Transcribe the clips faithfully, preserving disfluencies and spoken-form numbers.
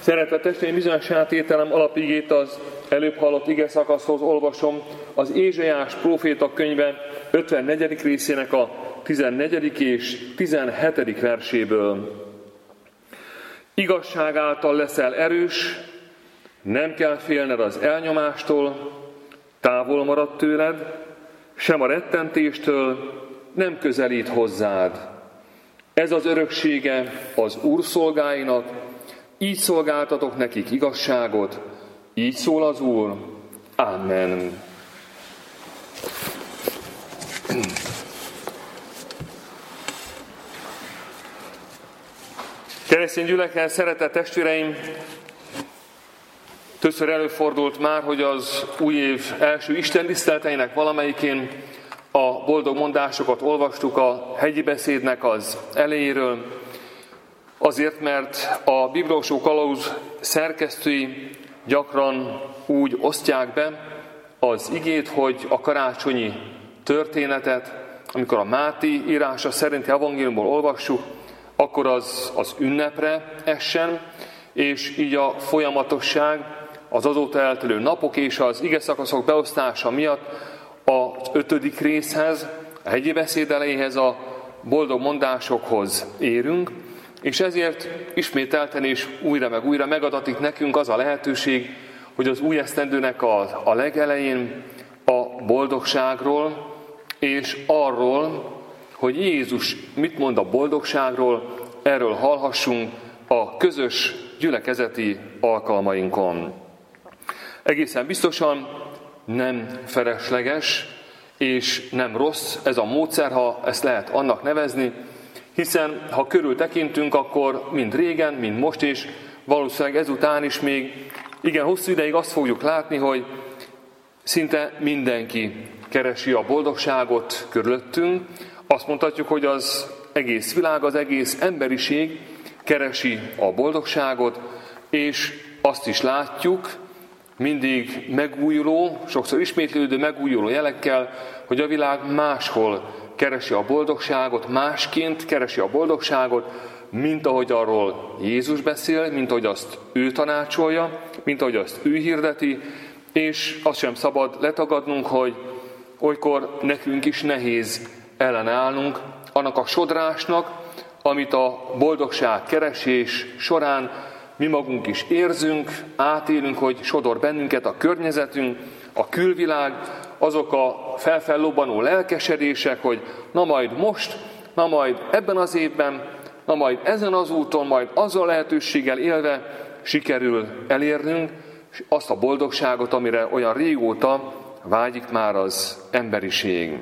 Szeretett testvéreim, bizonyos átételem alapigét az előbb hallott ige szakaszhoz olvasom az Ézsaiás próféta könyve ötvennegyedik részének a tizennegyedik és tizenhetedik verséből. Igazság által leszel erős, nem kell félned az elnyomástól, távol marad tőled, sem a rettentéstől nem közelít hozzád. Ez az öröksége az Úr szolgáinak, így szolgáltatok nekik igazságot, így szól az Úr. Amen. Keresztény gyülekezet, szeretett testvéreim, többször előfordult már, hogy az új év első istentiszteleteinek valamelyikén a boldog mondásokat olvastuk a hegyi beszédnek az elejéről, azért, mert a Bibliolvasó kalauz szerkesztői gyakran úgy osztják be az igét, hogy a karácsonyi történetet, amikor a Máté írása szerinti evangéliumból olvassuk, akkor az az ünnepre essen, és így a folyamatosság, az azóta eltelő napok és az igeszakaszok beosztása miatt az ötödik részhez, a hegyi beszéd elejéhez, a boldog mondásokhoz érünk, és ezért ismételten és újra meg újra megadatik nekünk az a lehetőség, hogy az új esztendőnek a, a legelején a boldogságról és arról, hogy Jézus mit mond a boldogságról, erről hallhassunk a közös gyülekezeti alkalmainkon. Egészen biztosan nem felesleges és nem rossz ez a módszer, ha ezt lehet annak nevezni, hiszen ha körül tekintünk, akkor mind régen, mind most is, valószínűleg ezután is még igen hosszú ideig azt fogjuk látni, hogy szinte mindenki keresi a boldogságot körülöttünk. Azt mondhatjuk, hogy az egész világ, az egész emberiség keresi a boldogságot, és azt is látjuk, mindig megújuló, sokszor ismétlődő megújuló jelekkel, hogy a világ máshol keresi a boldogságot, másként keresi a boldogságot, mint ahogy arról Jézus beszél, mint ahogy azt ő tanácsolja, mint ahogy azt ő hirdeti, és azt sem szabad letagadnunk, hogy olykor nekünk is nehéz ellenállnunk annak a sodrásnak, amit a boldogság keresés során mi magunk is érzünk, átélünk, hogy sodor bennünket a környezetünk, a külvilág, azok a felfellobbanó lelkesedések, hogy na majd most, na majd ebben az évben, na majd ezen az úton, majd azzal lehetőséggel élve sikerül elérnünk és azt a boldogságot, amire olyan régóta vágyik már az emberiség.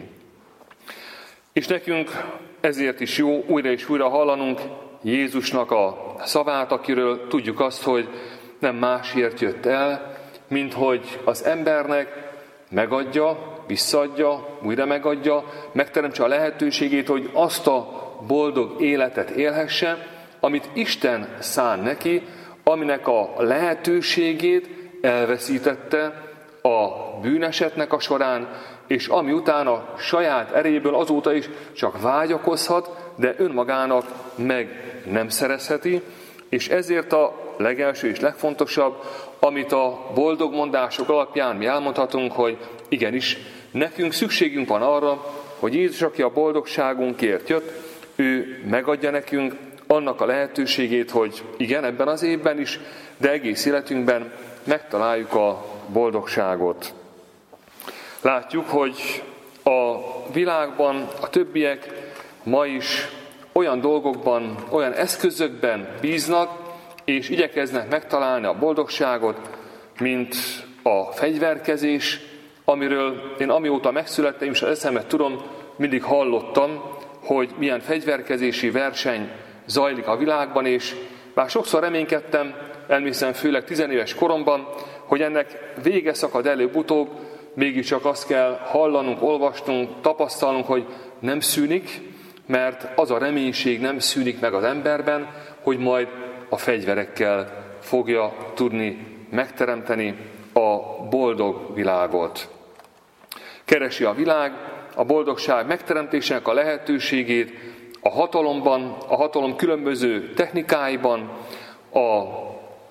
És nekünk ezért is jó újra és újra hallanunk Jézusnak a szavát, akiről tudjuk azt, hogy nem másért jött el, mint hogy az embernek megadja, visszaadja, újra megadja, megteremtse a lehetőségét, hogy azt a boldog életet élhesse, amit Isten szán neki, aminek a lehetőségét elveszítette a bűnesetnek a során, és ami után a saját erejéből azóta is csak vágyakozhat, de önmagának meg nem szerezheti, és ezért a legelső és legfontosabb, amit a boldog mondások alapján mi elmondhatunk, hogy igenis, nekünk szükségünk van arra, hogy Jézus, aki a boldogságunkért jött, ő megadja nekünk annak a lehetőségét, hogy igen, ebben az évben is, de egész életünkben megtaláljuk a boldogságot. Látjuk, hogy a világban a többiek ma is olyan dolgokban, olyan eszközökben bíznak, és igyekeznek megtalálni a boldogságot, mint a fegyverkezés, amiről én amióta megszülettem, és az eszemet tudom, mindig hallottam, hogy milyen fegyverkezési verseny zajlik a világban, és bár sokszor reménykedtem, elmészem főleg tizenéves koromban, hogy ennek vége szakad előbb-utóbb, mégiscsak azt kell hallanunk, olvasnunk, tapasztalnunk, hogy nem szűnik, mert az a reménység nem szűnik meg az emberben, hogy majd a fegyverekkel fogja tudni megteremteni a boldog világot. Keresi a világ a boldogság megteremtésének a lehetőségét a hatalomban, a hatalom különböző technikáiban, a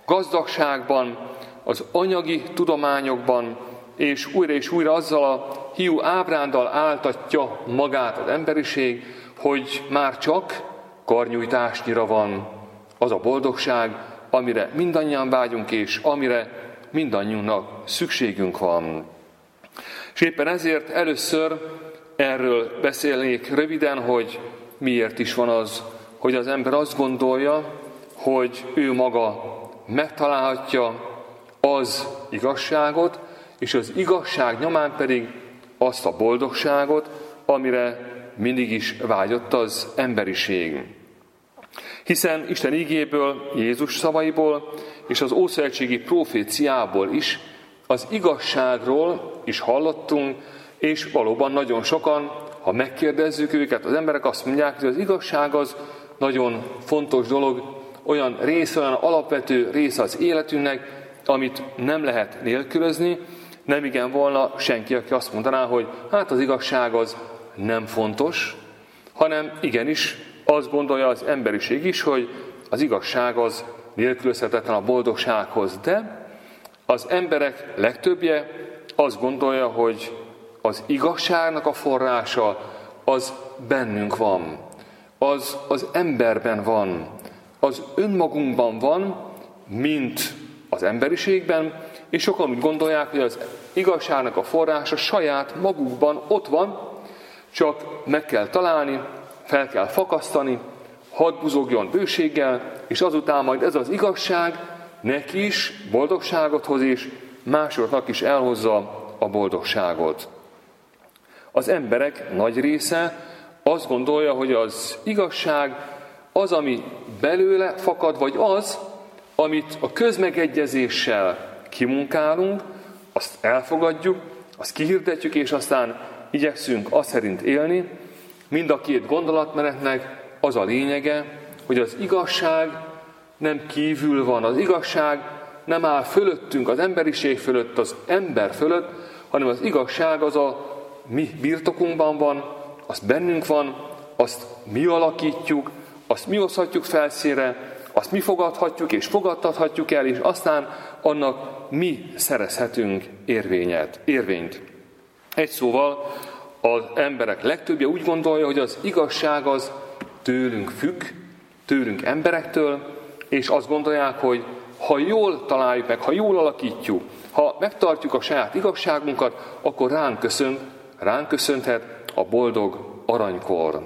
gazdagságban, az anyagi tudományokban, és újra és újra azzal a hiú ábrándal áltatja magát az emberiség, hogy már csak karnyújtásnyira van az a boldogság, amire mindannyian vágyunk, és amire mindannyiunknak szükségünk van. És éppen ezért először erről beszélnék röviden, hogy miért is van az, hogy az ember azt gondolja, hogy ő maga megtalálhatja az igazságot, és az igazság nyomán pedig azt a boldogságot, amire mindig is vágyott az emberiség. Hiszen Isten ígéből, Jézus szavaiból és az ószövetségi proféciából is az igazságról is hallottunk, és valóban nagyon sokan, ha megkérdezzük őket, az emberek azt mondják, hogy az igazság az nagyon fontos dolog, olyan része, olyan alapvető része az életünknek, amit nem lehet nélkülözni. Nem igen volna senki, aki azt mondaná, hogy hát az igazság az nem fontos, hanem igenis azt gondolja az emberiség is, hogy az igazság az nélkülözhetetlen a boldogsághoz. De az emberek legtöbbje azt gondolja, hogy az igazságnak a forrása az bennünk van, az az emberben van, az önmagunkban van, mint az emberiségben, és sokan úgy gondolják, hogy az igazságnak a forrása saját magukban ott van, csak meg kell találni, fel kell fakasztani, hadd buzogjon bőséggel, és azután majd ez az igazság neki is boldogságot hoz, és másoknak is elhozza a boldogságot. Az emberek nagy része azt gondolja, hogy az igazság az, ami belőle fakad, vagy az, amit a közmegegyezéssel kimunkálunk, azt elfogadjuk, azt kihirdetjük, és aztán igyekszünk azt szerint élni. Mind a két gondolatmenetnek az a lényege, hogy az igazság nem kívül van, az igazság nem áll fölöttünk, az emberiség fölött, az ember fölött, hanem az igazság az a mi birtokunkban van, az bennünk van, azt mi alakítjuk, azt mi hozhatjuk felszínre, azt mi fogadhatjuk és fogadtathatjuk el, és aztán annak mi szerezhetünk érvényet, érvényt. Egy szóval az emberek legtöbbje úgy gondolja, hogy az igazság az tőlünk függ, tőlünk emberektől, és azt gondolják, hogy ha jól találjuk meg, ha jól alakítjuk, ha megtartjuk a saját igazságunkat, akkor ránk köszön, ránk köszönhet a boldog aranykor.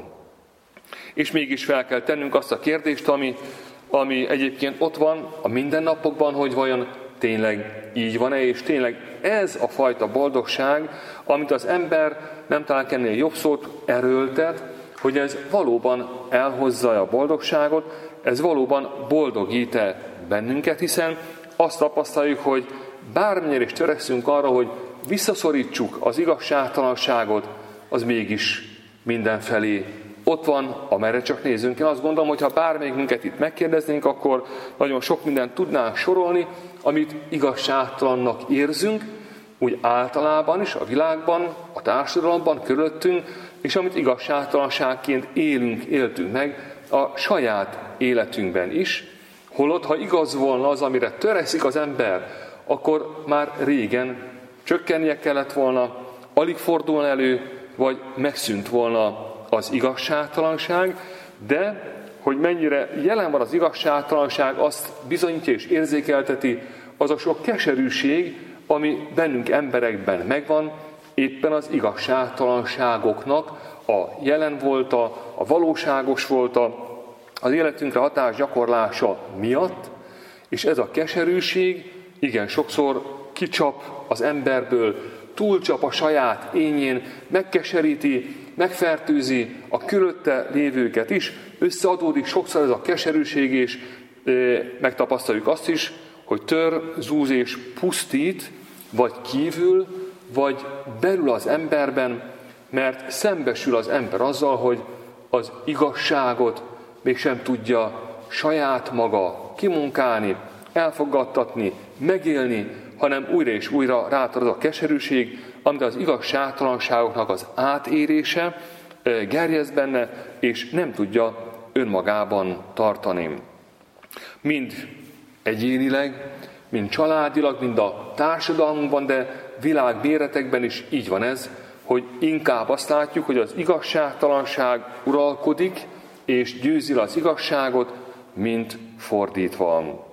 És mégis fel kell tennünk azt a kérdést, ami, ami egyébként ott van a mindennapokban, hogy vajon tényleg így van-e, és tényleg ez a fajta boldogság, amit az ember, nem talán ennél jobb szót, erőltet, hogy ez valóban elhozza a boldogságot, ez valóban boldogít-e bennünket, hiszen azt tapasztaljuk, hogy bármennyire is törekszünk arra, hogy visszaszorítsuk az igazságtalanságot, az mégis mindenfelé ott van, amerre csak nézünk. Én azt gondolom, hogy ha bármelyikünket itt megkérdeznénk, akkor nagyon sok mindent tudnánk sorolni, amit igazságtalannak érzünk, úgy általában is, a világban, a társadalomban, körülöttünk, és amit igazságtalanságként élünk, éltünk meg a saját életünkben is. Holott, ha igaz volna az, amire törekszik az ember, akkor már régen csökkennie kellett volna, alig fordulna elő, vagy megszűnt volna az igazságtalanság, de hogy mennyire jelen van az igazságtalanság, azt bizonyítja és érzékelteti az a sok keserűség, ami bennünk emberekben megvan, éppen az igazságtalanságoknak a jelen volta, a valóságos volta, az életünkre hatás gyakorlása miatt, és ez a keserűség igen sokszor kicsap az emberből, túlcsap a saját énjén, megkeseríti, megfertőzi a körülötte lévőket is, összeadódik sokszor ez a keserűség, és e, megtapasztaljuk azt is, hogy tör, zúz és pusztít, vagy kívül, vagy belül az emberben, mert szembesül az ember azzal, hogy az igazságot mégsem tudja saját maga kimunkálni, elfogadtatni, megélni, hanem újra és újra rátad az a keserűség, amit az igazságtalanságoknak az átérése gerjeszt benne, és nem tudja önmagában tartani. Mind egyénileg, mind családilag, mind a társadalmunkban, de világméretekben is így van ez, hogy inkább azt látjuk, hogy az igazságtalanság uralkodik, és győzi le az igazságot, mint fordítva.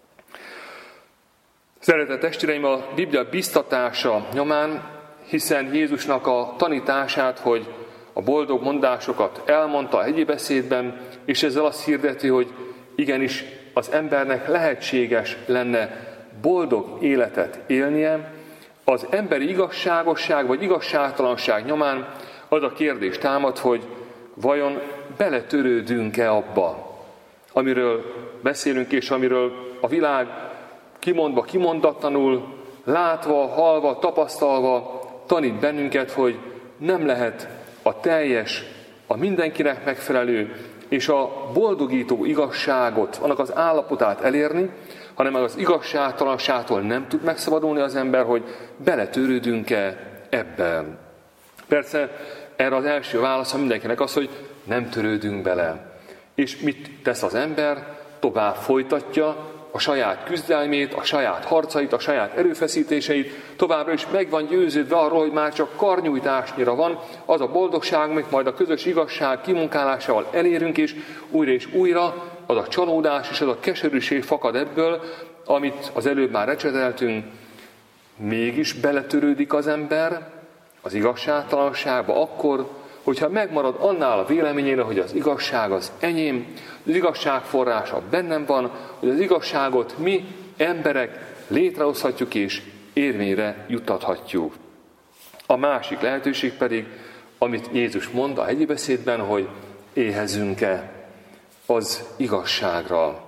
Szeretett testvéreim, a Biblia biztatása nyomán, hiszen Jézusnak a tanítását, hogy a boldog mondásokat elmondta a hegyi beszédben, és ezzel azt hirdeti, hogy igenis az embernek lehetséges lenne boldog életet élnie, az emberi igazságosság vagy igazságtalanság nyomán az a kérdés támad, hogy vajon beletörődünk-e abba, amiről beszélünk, és amiről a világ kimondva, kimondatlanul, látva, halva, tapasztalva tanít bennünket, hogy nem lehet a teljes, a mindenkinek megfelelő és a boldogító igazságot, annak az állapotát elérni, hanem az igazságtalanságtól nem tud megszabadulni az ember, hogy beletörődünk-e ebben. Persze erre az első válasz mindenkinek az, hogy nem törődünk bele. És mit tesz az ember? Tovább folytatja a saját küzdelmét, a saját harcait, a saját erőfeszítéseit, továbbra is meg van győződve arról, hogy már csak karnyújtásnyira van az a boldogság, amit majd a közös igazság kimunkálásával elérünk, és újra és újra az a csalódás és az a keserűség fakad ebből, amit az előbb már recseteltünk. Mégis beletörődik az ember az igazságtalanságba akkor, hogyha megmarad annál a véleményére, hogy az igazság az enyém, az igazság forrása bennem van, hogy az igazságot mi, emberek létrehozhatjuk és érvényre juttathatjuk. A másik lehetőség pedig, amit Jézus mond a hegyi beszédben, hogy éhezünk-e az igazságra.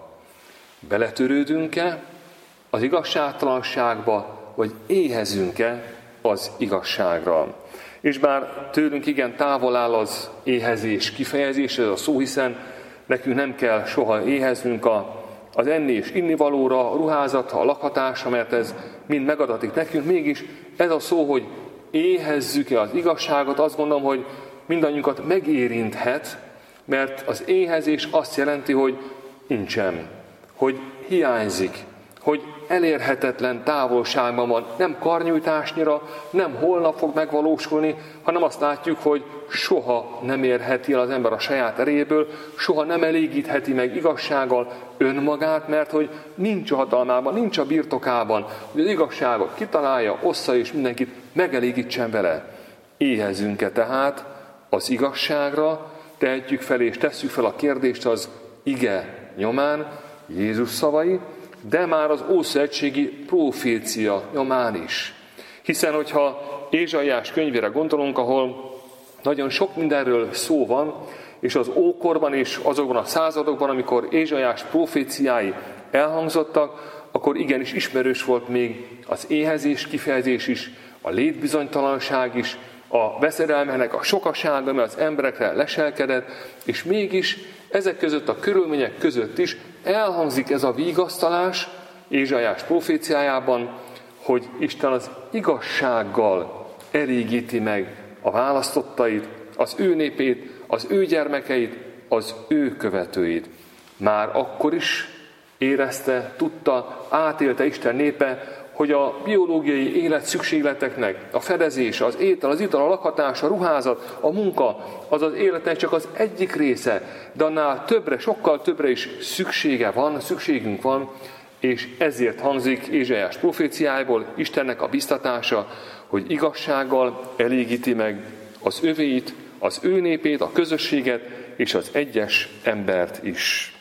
Beletörődünk-e az igazságtalanságba, vagy éhezünk-e az igazságra. És bár tőlünk igen távol áll az éhezés kifejezés, ez a szó, hiszen nekünk nem kell soha éheznünk a, az enni és innivalóra, a ruházatra, a lakhatásra, mert ez mind megadatik nekünk. Mégis ez a szó, hogy éhezzük-e az igazságot, azt gondolom, hogy mindannyiunkat megérinthet, mert az éhezés azt jelenti, hogy nincsen, hogy hiányzik, hogy elérhetetlen távolságban van, nem karnyújtásnyira, nem holnap fog megvalósulni, hanem azt látjuk, hogy soha nem érheti el az ember a saját erejéből, soha nem elégítheti meg igazsággal önmagát, mert hogy nincs a hatalmában, nincs a birtokában, hogy az igazságot kitalálja, ossza és mindenkit megelégítsen vele. Éhezünk-e tehát az igazságra, tehetjük fel és tesszük fel a kérdést az ige nyomán, Jézus szavai, de már az ószövetségi profécia nyomán is. Hiszen, hogyha Ézsaiás könyvére gondolunk, ahol nagyon sok mindenről szó van, és az ókorban és azokban a századokban, amikor Ézsaiás proféciái elhangzottak, akkor igenis ismerős volt még az éhezés kifejezés is, a létbizonytalanság is, a veszedelmenek a sokasága, ami az emberekre leselkedett, és mégis ezek között a körülmények között is elhangzik ez a vigasztalás Ézsaiás proféciájában, hogy Isten az igazsággal elégíti meg a választottait, az ő népét, az ő gyermekeit, az ő követőit. Már akkor is érezte, tudta, átélte Isten népe, hogy a biológiai élet szükségleteknek a fedezés, az étel, az ital, a lakhatás, a ruházat, a munka, az az életnek csak az egyik része, de annál többre, sokkal többre is szüksége van, szükségünk van, és ezért hangzik Ézsaiás proféciájából Istennek a biztatása, hogy igazsággal elégíti meg az övéit, az ő népét, a közösséget és az egyes embert is.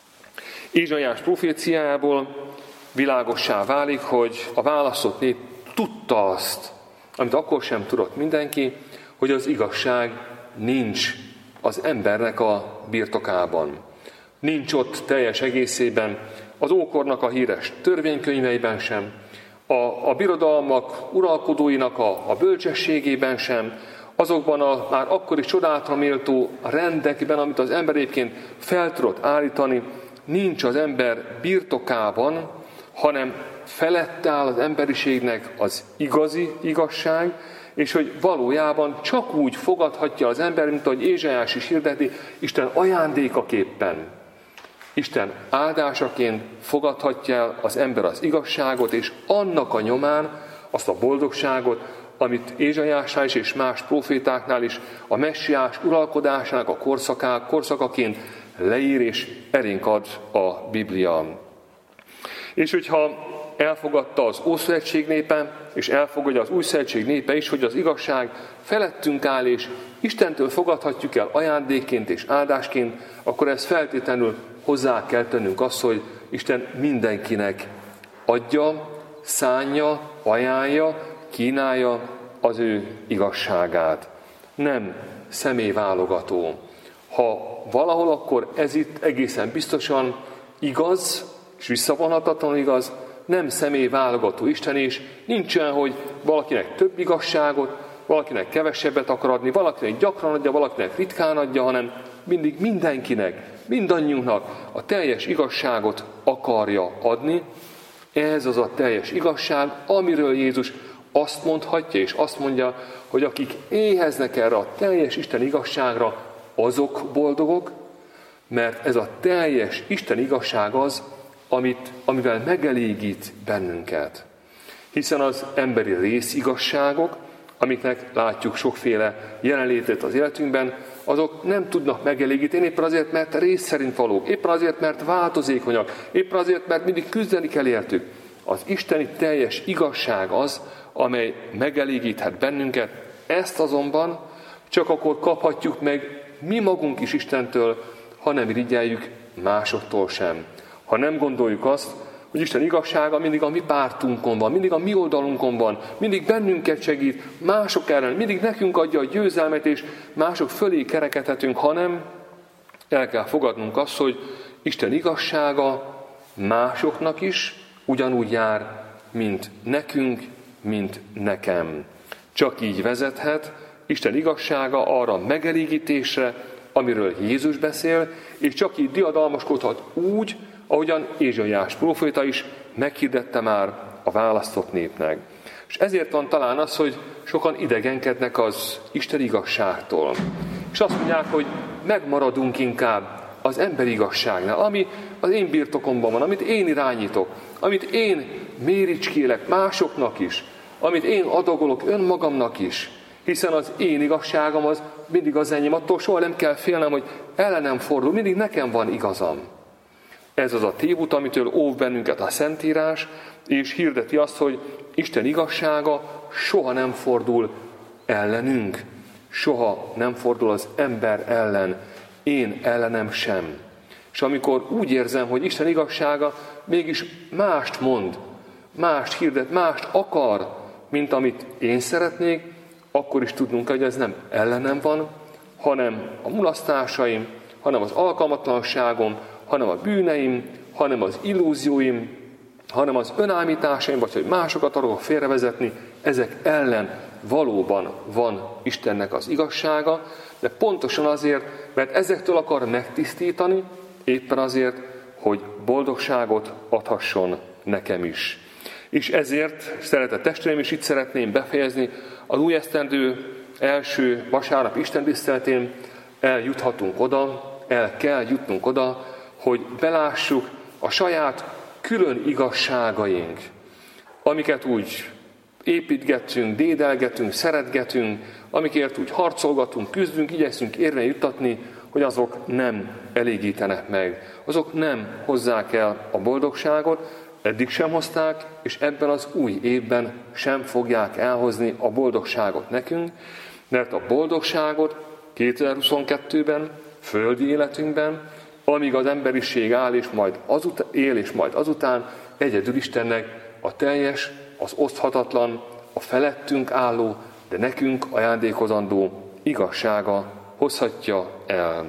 Ézsaiás proféciájából világossá válik, hogy a választott nép tudta azt, amit akkor sem tudott mindenki, hogy az igazság nincs az embernek a birtokában. Nincs ott teljes egészében, az ókornak a híres törvénykönyveiben sem, a, a birodalmak uralkodóinak a, a bölcsességében sem, azokban a már akkor is csodálatra méltó rendekben, amit az ember egyébként fel tudott állítani, nincs az ember birtokában, hanem felette áll az emberiségnek az igazi igazság, és hogy valójában csak úgy fogadhatja az ember, mint ahogy Ézsaiás is hirdeti, Isten ajándékaképpen. Isten áldásaként fogadhatja el az ember az igazságot, és annak a nyomán azt a boldogságot, amit Ézsaiásnál is és más profétáknál is a messiás uralkodásának a korszaká, korszakaként leír és elénk ad a Biblia. És hogyha elfogadta az Ószövetség népe, és elfogadja az Új Szövetség népe is, hogy az igazság felettünk áll, és Istentől fogadhatjuk el ajándékként és áldásként, akkor ez feltétlenül hozzá kell tennünk azt, hogy Isten mindenkinek adja, szánja, ajánlja, kínálja az ő igazságát. Nem személyválogató. Ha valahol, akkor ez itt egészen biztosan igaz, és visszavonhatatlanul igaz, nem személyválogató Isten, és nincs olyan, hogy valakinek több igazságot, valakinek kevesebbet akar adni, valakinek gyakran adja, valakinek ritkán adja, hanem mindig mindenkinek, mindannyiunknak a teljes igazságot akarja adni. Ez az a teljes igazság, amiről Jézus azt mondhatja, és azt mondja, hogy akik éheznek erre a teljes Isten igazságra, azok boldogok, mert ez a teljes Isten igazság az, amit, amivel megelégít bennünket. Hiszen az emberi részigazságok, amiknek látjuk sokféle jelenlétet az életünkben, azok nem tudnak megelégíteni, éppen azért, mert rész szerint valók, éppen azért, mert változékonyak, éppen azért, mert mindig küzdeni kell értük. Az isteni teljes igazság az, amely megelégíthet bennünket, ezt azonban csak akkor kaphatjuk meg mi magunk is Istentől, ha nem irigyeljük másoktól sem. Ha nem gondoljuk azt, hogy Isten igazsága mindig a mi pártunkon van, mindig a mi oldalunkon van, mindig bennünket segít, mások ellen, mindig nekünk adja a győzelmet, és mások fölé kerekedhetünk, hanem el kell fogadnunk azt, hogy Isten igazsága másoknak is ugyanúgy jár, mint nekünk, mint nekem. Csak így vezethet Isten igazsága arra megelégítésre, amiről Jézus beszél, és csak így diadalmaskodhat úgy, ahogyan Ézsaiás próféta is meghirdette már a választott népnek. És ezért van talán az, hogy sokan idegenkednek az Isten igazságtól. És azt mondják, hogy megmaradunk inkább az emberi igazságnál, ami az én birtokomban van, amit én irányítok, amit én méricskélek másoknak is, amit én adagolok önmagamnak is, hiszen az én igazságom az mindig az enyém, attól soha nem kell félnem, hogy ellenem fordul, mindig nekem van igazam. Ez az a tévút, amitől óv bennünket a Szentírás, és hirdeti azt, hogy Isten igazsága soha nem fordul ellenünk, soha nem fordul az ember ellen, én ellenem sem. És amikor úgy érzem, hogy Isten igazsága mégis mást mond, mást hirdet, mást akar, mint amit én szeretnék, akkor is tudnunk, hogy ez nem ellenem van, hanem a mulasztásaim, hanem az alkalmatlanságom, hanem a bűneim, hanem az illúzióim, hanem az önállításaim, vagy hogy másokat akarok félrevezetni, ezek ellen valóban van Istennek az igazsága, de pontosan azért, mert ezektől akar megtisztítani, éppen azért, hogy boldogságot adhasson nekem is. És ezért, szeretett testvéreim, is itt szeretném befejezni, az új esztendő első vasárnap istentiszteletén eljuthatunk oda, el kell jutnunk oda, hogy belássuk a saját külön igazságaink, amiket úgy építgetünk, dédelgetünk, szeretgetünk, amikért úgy harcolgatunk, küzdünk, igyekszünk érve juttatni, hogy azok nem elégítenek meg, azok nem hozzák el a boldogságot, eddig sem hozták, és ebben az új évben sem fogják elhozni a boldogságot nekünk, mert a boldogságot kétezer-huszonkettőben, földi életünkben, amíg az emberiség áll és majd azután, él, és majd azután egyedül Istennek a teljes, az oszthatatlan, a felettünk álló, de nekünk ajándékozandó igazsága hozhatja el.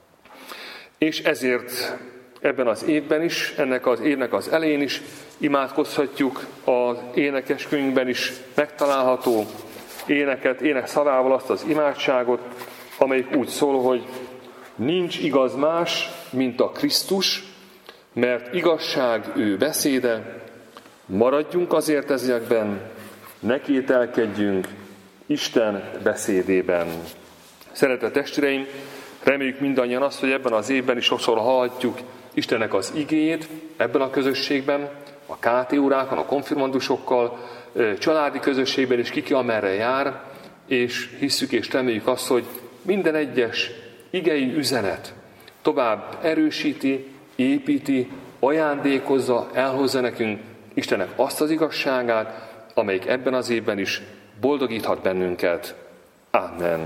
És ezért ebben az évben is, ennek az évnek az elején is imádkozhatjuk, az énekeskönyvben is megtalálható éneket, ének szavával azt az imádságot, amelyik úgy szól, hogy nincs igaz más, mint a Krisztus, mert igazság ő beszéde, maradjunk azért ezekben, ne kételkedjünk Isten beszédében. Szeretett testvéreim, reméljük mindannyian azt, hogy ebben az évben is sokszor hallhatjuk Istennek az igéjét ebben a közösségben, a ká té órákon, a konfirmandusokkal, családi közösségben is ki amerre jár, és hisszük és reméljük azt, hogy minden egyes igei üzenet tovább erősíti, építi, ajándékozza, elhozza nekünk Istennek azt az igazságát, amelyik ebben az évben is boldogíthat bennünket. Amen.